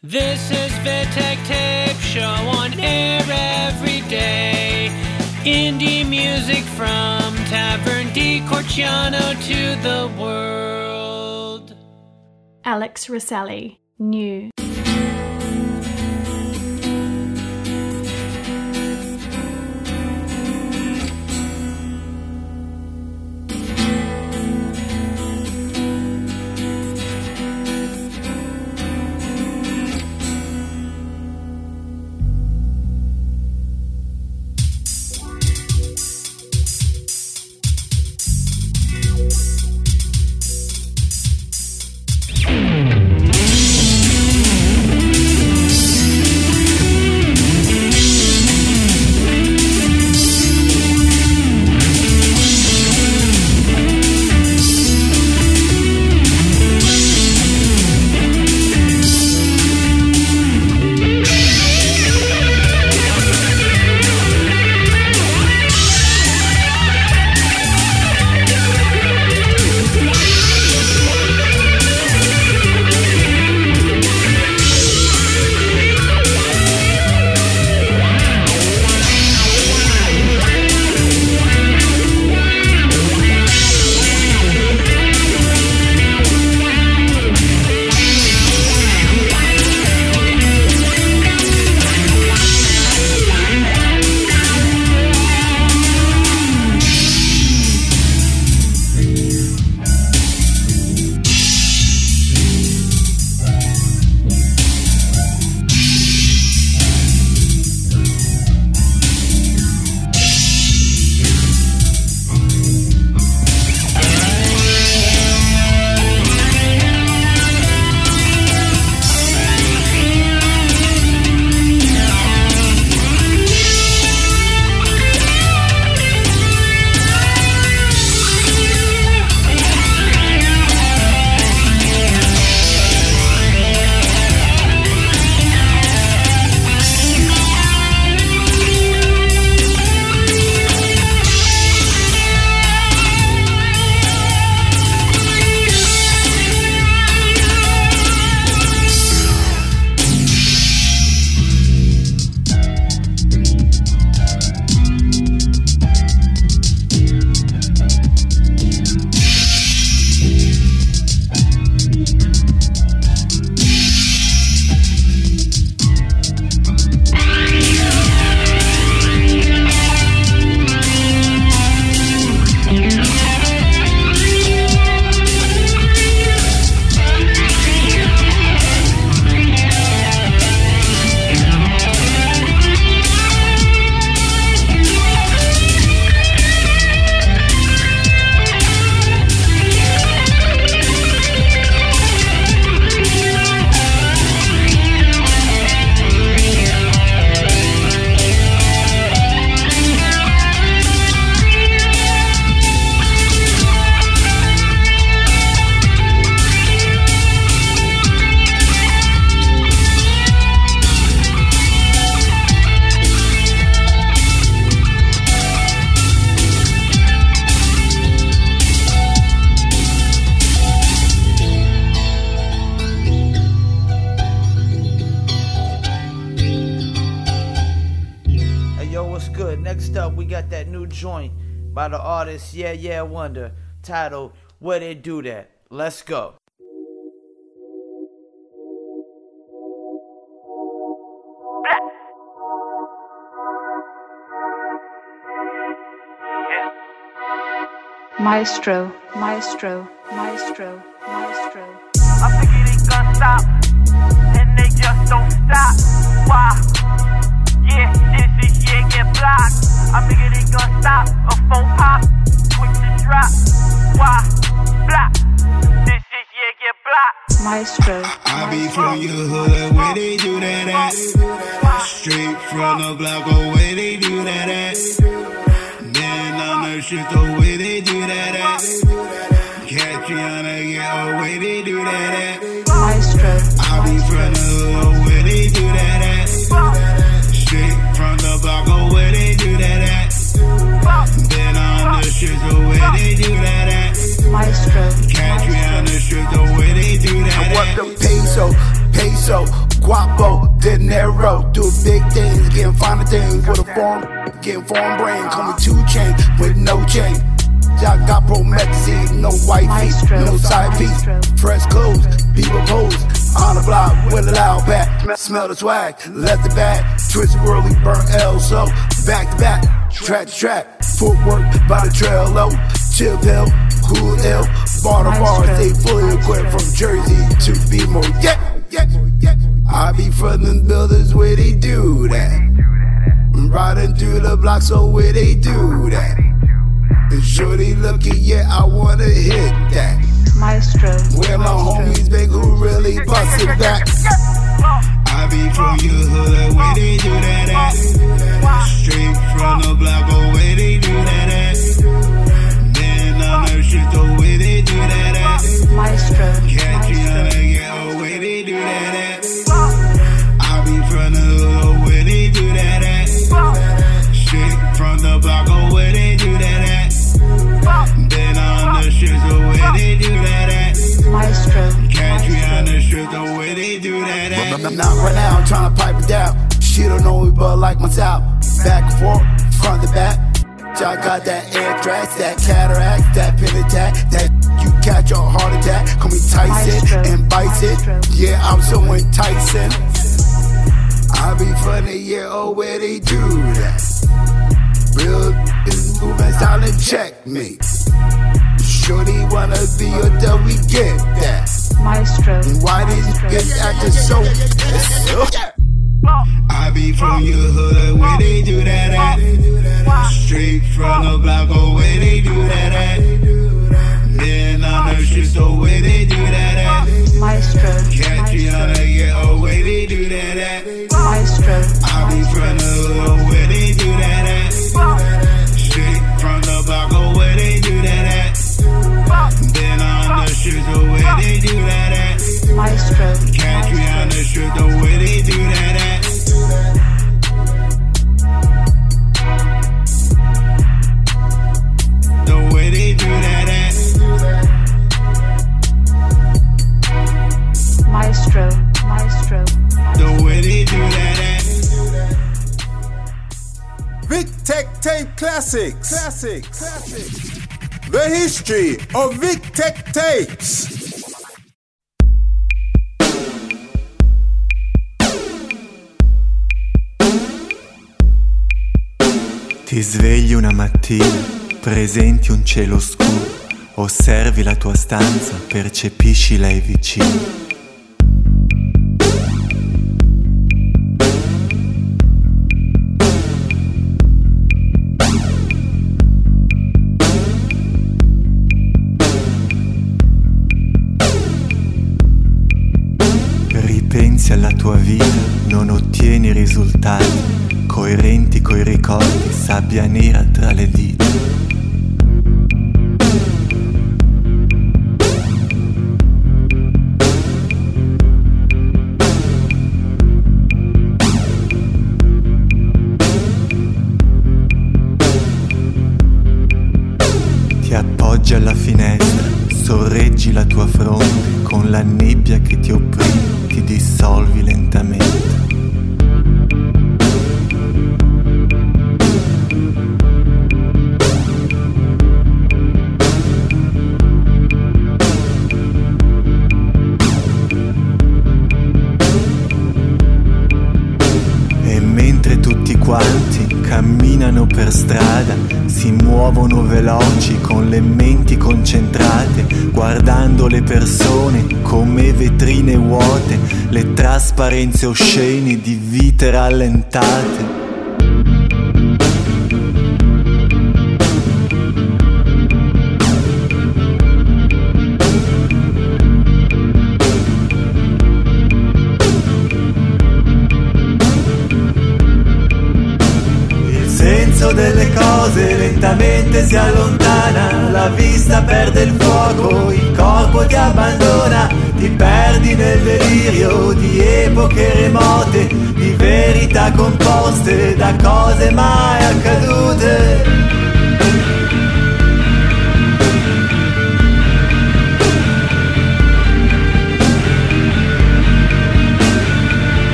This is Vitek Tape Show on air every day. Indie music from Tavern di Corciano to the world. Alex Rosselli, New. Joint by the artist Yeah Wonder titled Where They Do That. Let's go. Maestro, maestro, maestro, maestro. I figure they gonna stop, and they just don't stop. Why? Yeah, this is get blocked. I figure they gonna stop a phone pop, quick to drop. Why? Block. This is get blocked. Maestro. I be from your hood, where they do that at. Straight from the block, oh, where they do that at. Then on the shit, oh, where they do that at. Catch you on the get, oh, where they do that at. Maestro. I be from the hood, oh, where they do that at. Straight from the block, oh, where they do that at. Then on the shit, oh, where they do that at. Maestro. Catch me on the strip, the way they do that. I want the peso, Guapo, De Niro, do big things, getting finer things with a form, getting foreign brain, call me 2 Chainz with no chain. I got promethazine, no white feet, no side piece, fresh clothes, people pose, on the block with a loud back, smell the swag, left the back, twist whirly, burn L, so back to back, track to track, footwork by the trail low, chill pill, cool ill, bar to bar, stay fully equipped from Jersey to B-more, yeah. I be from them builders where they do that, riding through the block, so where they do that. And shorty looking, yeah, I wanna hit that. Maestro. Where my homies been who really busted back. I be from your hood, where they do that at. Straight from the block, oh, where they do that at. Then on the shit, oh, where they do that at. Maestro. Catch you on the ghetto, where they do that at. I be from the hood, oh, where they do that at. Straight from the block, oh, where they do that at. Then on the streets, the way they do that at. Maestro. Catch me on the streets, the way they do that at. Not right now, I'm trying to pipe it down. She don't know me, but like myself. Back and forth, front to back. I got that anthrax, that cataract, that pin attack, that you catch a heart attack. Call me Tyson and Bison. Yeah, I'm so enticing. I be funny, yeah, oh, where they do that. Real is moving silent, check me. Shorty wanna be until we get that. Maestro. Why these niggas acting so? I be from your hood, where they do that at. Straight from the block, oh, where they do that at. Then on the streets, oh, where they do that at. Maestro. Catch you on the ghetto, where they do that at. Maestro. I be from the hood, where they do that at. Straight from the block, oh, where they do that at. Then on the streets, oh, where they do that at. Maestro. Catch me on the street, oh, where they do that at. The way they do that at. Maestro. Maestro. The way they do that at. Vic Tech Tape Classics. The history of Vic Tech Tapes. Ti svegli una mattina, presenti un cielo scuro, osservi la tua stanza, percepisci lei vicino. Ripensi alla tua vita, non ottieni risultati coerenti coi ricordi, sabbia nera tra le dita. Ti appoggi alla finestra, sorreggi la tua fronte, con la nebbia che ti opprime, ti dissolvi lentamente. Quanti camminano per strada, si muovono veloci con le menti concentrate, guardando le persone come vetrine vuote, le trasparenze oscene di vite rallentate. Delle cose lentamente si allontana, la vista perde il fuoco, il corpo ti abbandona, ti perdi nel delirio di epoche remote, di verità composte da cose mai accadute.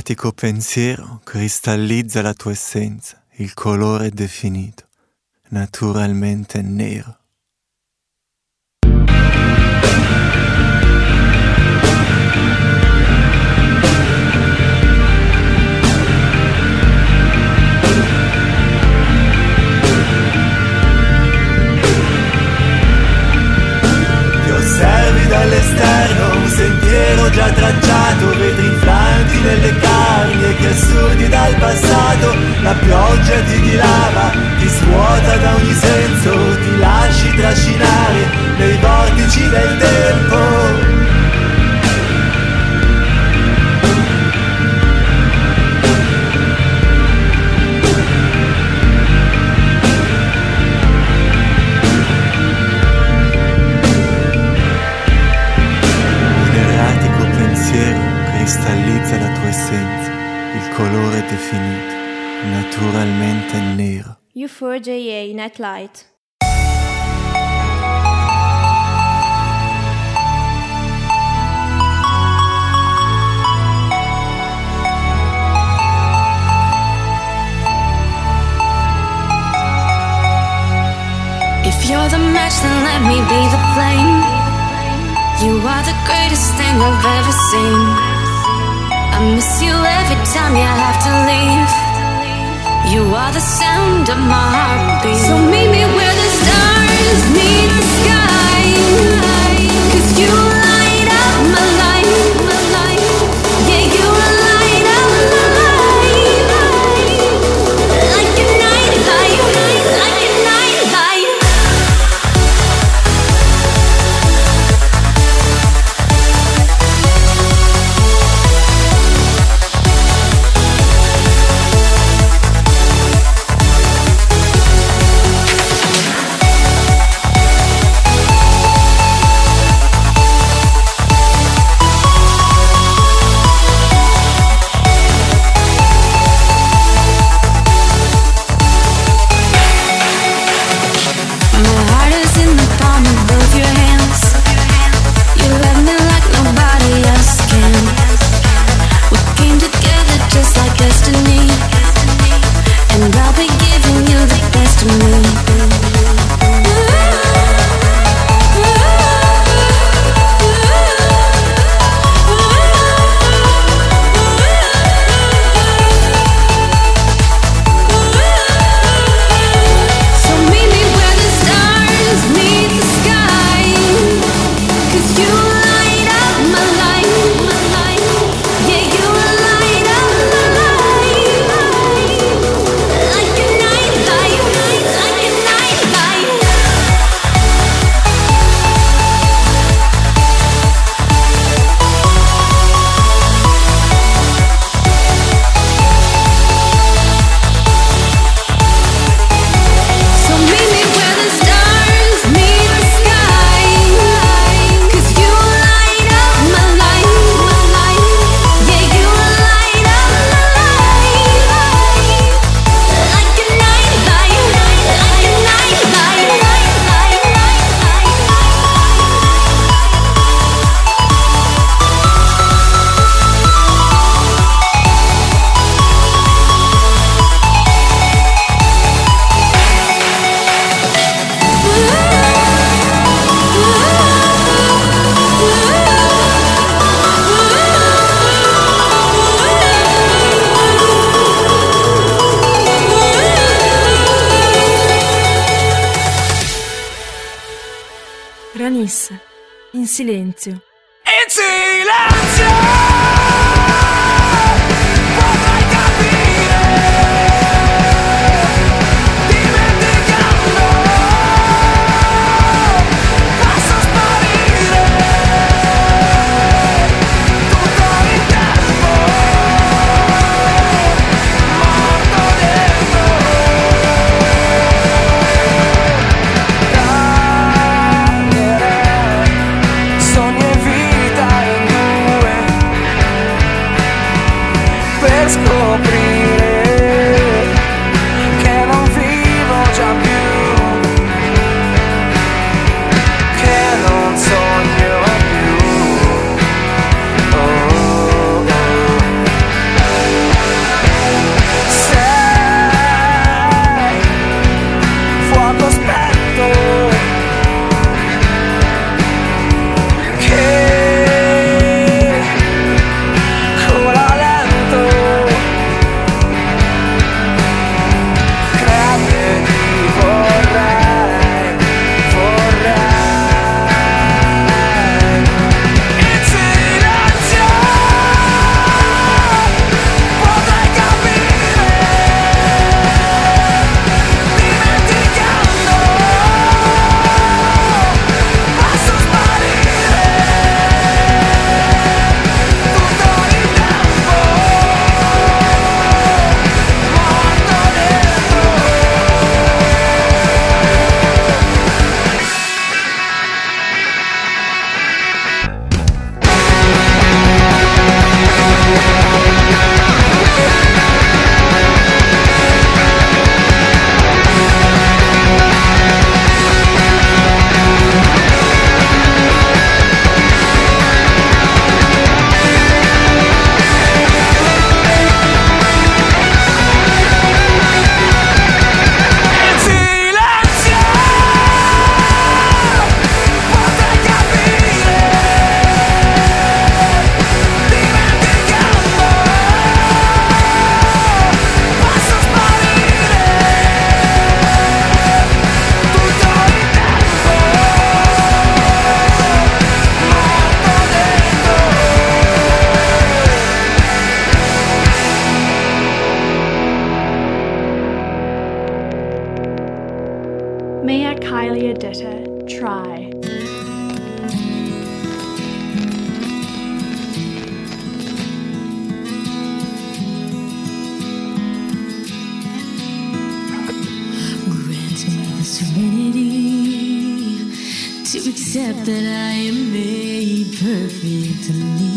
erratico pensiero cristallizza la tua essenza, il colore definito, naturalmente nero. Osservi dall'esterno un sentiero già tracciato, vetri infranti nelle carni e che assurdi dal passato. La pioggia ti dilava, ti svuota da ogni senso, ti lasci trascinare nei vortici del tempo. Cristallizza la tua essenza, il colore definito, naturalmente nero. U4JA Nightlight. If you're the match, then let me be the flame. You are the greatest thing I've ever seen. I miss you every time you have to leave. You are the sound of my heartbeat. So meet me where the stars meet the sky. 'Cause you light up my life. Yeah, you light up my life. Like a nightlight, like a nightlight. Ranis, in silenzio. In silenzio potrai capire, dimenticando posso sparire tutto il tempo morto dentro. Sogni e vita in due. better try. Grant me the serenity to accept that I am made perfectly.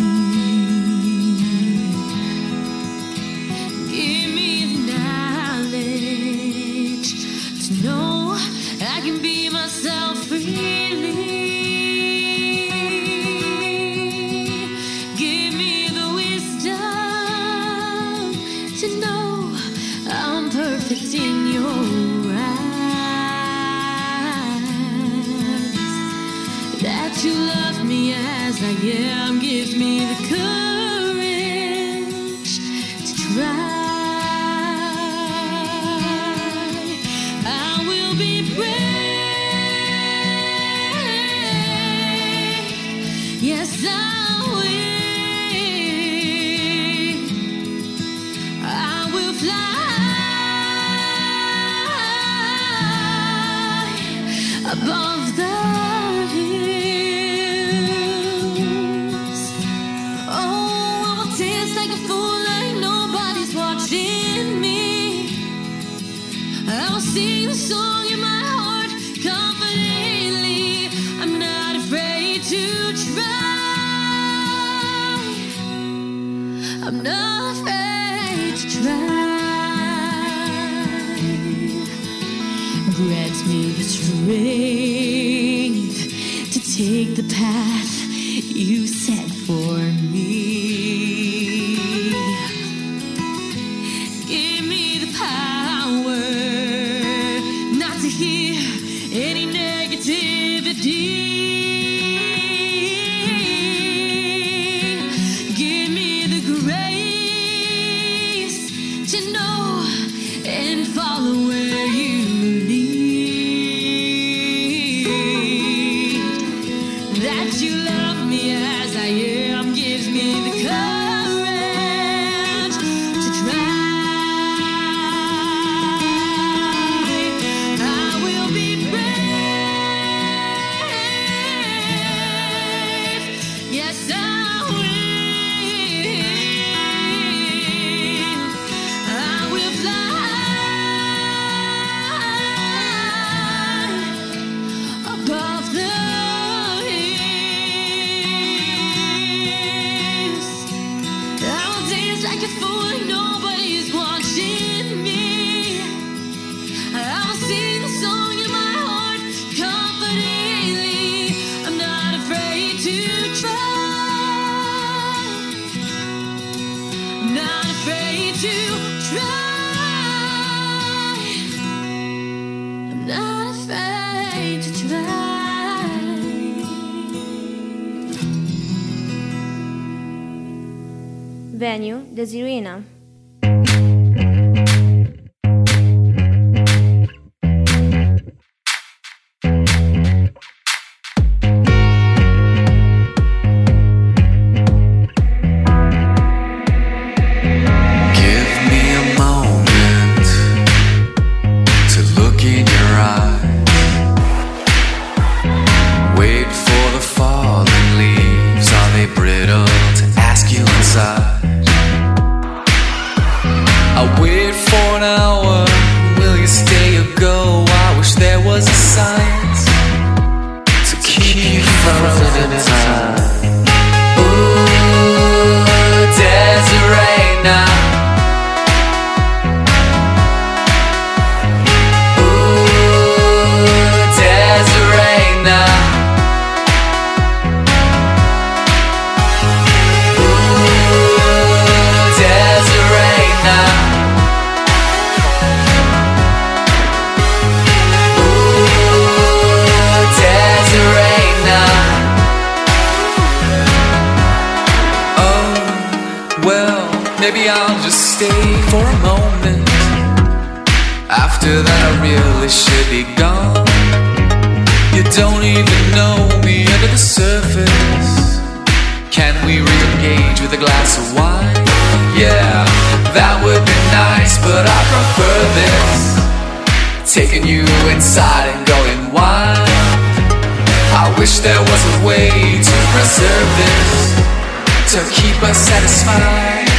Give me the knowledge to know I can be myself freely. Give me the wisdom to know I'm perfect in your eyes. That you love me as I am gives me the courage to try. I will be brave. Yes, I will. I will fly above the hills. Oh, I will dance like a fool, like nobody's watching me. I will sing the song in my heart confidently. I'm not afraid to try. I'm not afraid to try. Grant me the strength to take the path you set for me. Give me the power not to hear any negativity. Give me the grace to know and follow where you lead. That you love me as I am gives me the courage to try. I will be brave. Yes, I will. I will fly above the hills. I will dance like a fool, like nobody is watching me. I will sing the song in my heart confidently. I'm not afraid to try. I'm not afraid to try. I'm not afraid to try. Venue, Desirina. Give me a moment to look in your eyes. Wait for the falling leaves. Are they brittle to ask you inside? I wait for an hour. Will you stay or go? I wish there was a science to keep you frozen in time. Ooh, Desiree now. Ooh, Desiree now. Ooh, Desiree now. Ooh, Desiree now. Oh, well, maybe I'll just stay for a moment. After that I really should be gone. You don't even know me under the surface. Can we re-engage with a glass of wine? Yeah, that would be nice, but I prefer this. Taking you inside and going wild. wish there was a way to preserve this, to keep us satisfied.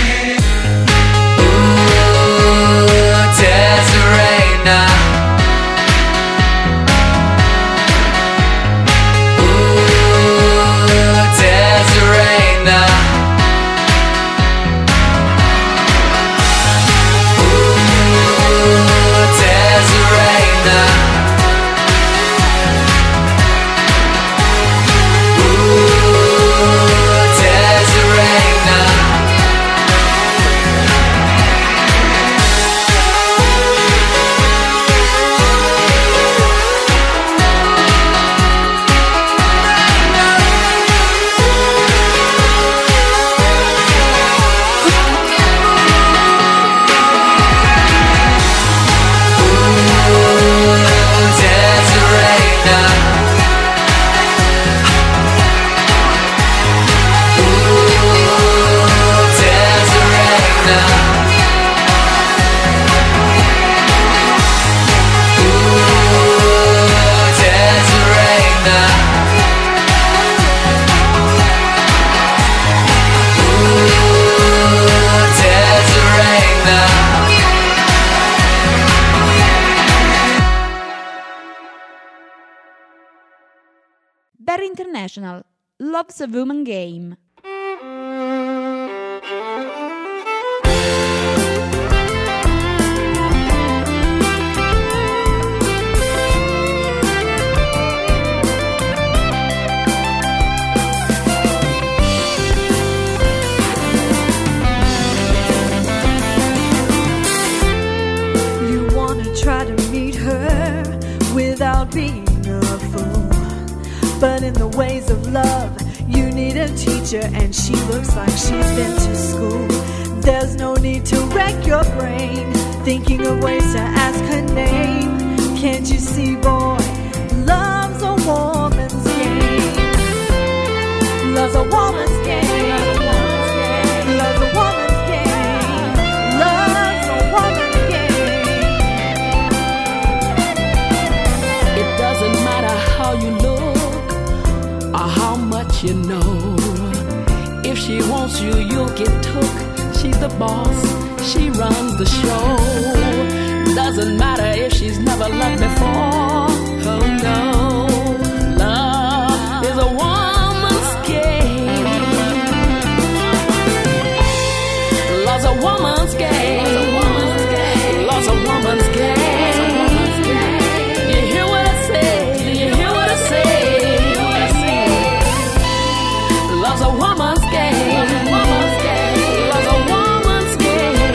Ooh, Desiree now. Ooh, Desiree now. Ooh, Desiree now. Barry International, Love's a Woman Game. You wanna try to meet her without being a fool. But in the ways of love, you need a teacher, and she looks like she's been to school. There's no need to wreck your brain thinking of ways to ask her name. Can't you see, boy, love's a woman's game. Love's a woman's game. Love's a woman's game. Love's a woman's game. It doesn't matter how you look or how much you know. If she wants you, you'll get took. She's the boss, she runs the show. Doesn't matter if she's never loved before. Oh no, love is a woman's game. Love's a woman's game. Love's a woman's game. You hear what I say? You hear what I say? Love's a woman's game. Love's a woman's game.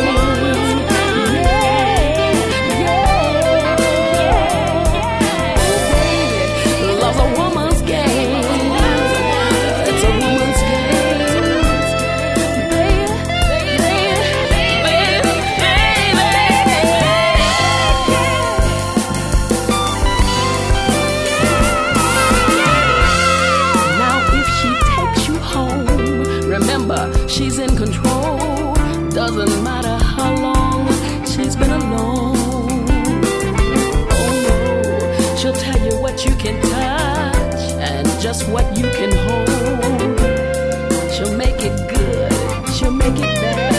Love's a woman's game. It's a woman's game. Now if she takes you home, remember she's in control. Doesn't matter how long she's been alone. Oh no, she'll tell you what you can touch and just what you can hold. She'll make it good, she'll make it bad.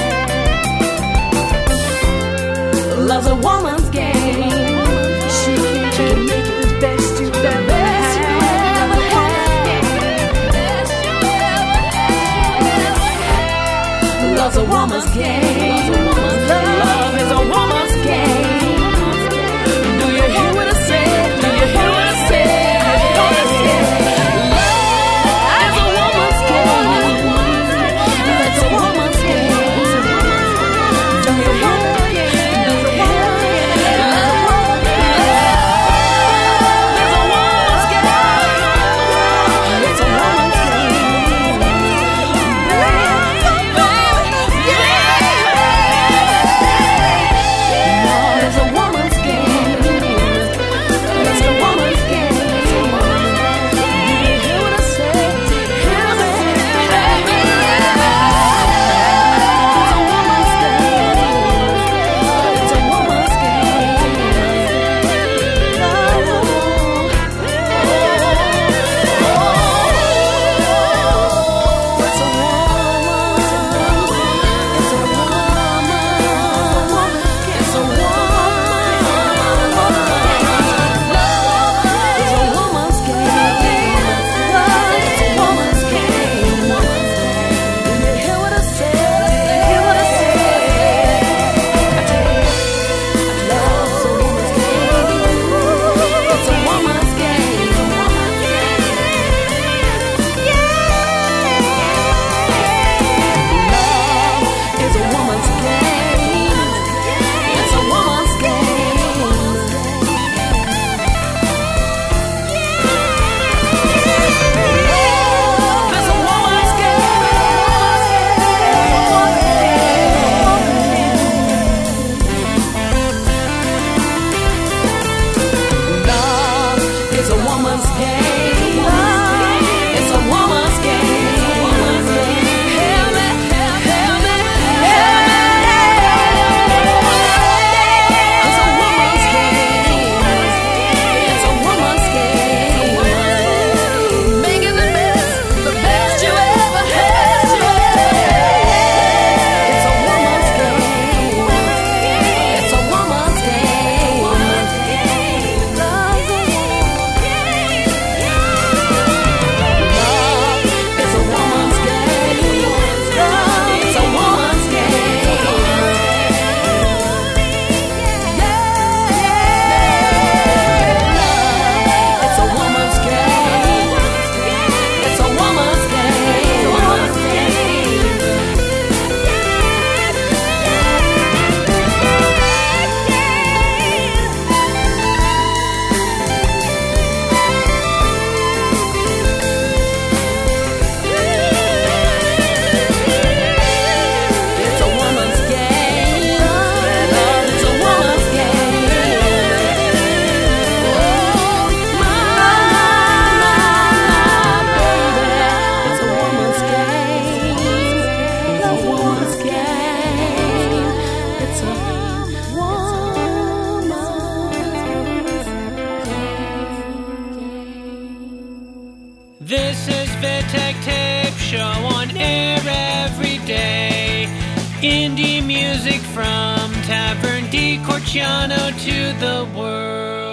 Love's a woman's game. She can make it the best you've ever had. Love's a woman's game. Love is a woman's game. Do you hear what I say? Do you hear what I say? Love is a woman's game. It's a woman's game. Do you hear it? Do you hear it? Love is a woman's game. It's a woman's game. This is Vitek Tape Show on air every day. Indie music from Tavern di Corciano to the world.